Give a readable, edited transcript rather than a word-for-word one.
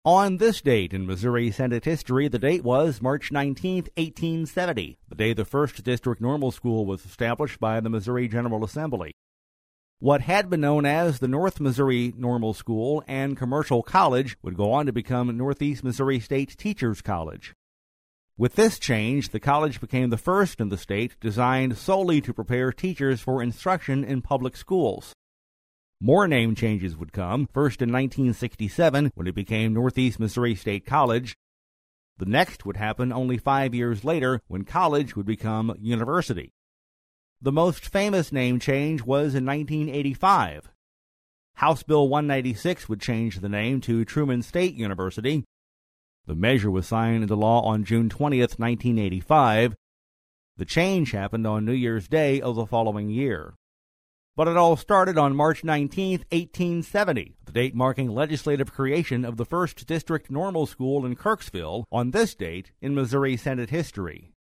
On this date in Missouri Senate history, the date was March 19, 1870, the day the first district normal school was established by the Missouri General Assembly. What had been known as the North Missouri Normal School and Commercial College would go on to become Northeast Missouri State Teachers College. With this change, the college became the first in the state designed solely to prepare teachers for instruction in public schools. More name changes would come, first in 1967 when it became Northeast Missouri State College. The next would happen only 5 years later when college would become university. The most famous name change was in 1985. House Bill 196 would change the name to Truman State University. The measure was signed into law on June 20th, 1985. The change happened on New Year's Day of the following year. But it all started on March 19, 1870, the date marking legislative creation of the first district normal school in Kirksville on this date in Missouri Senate history.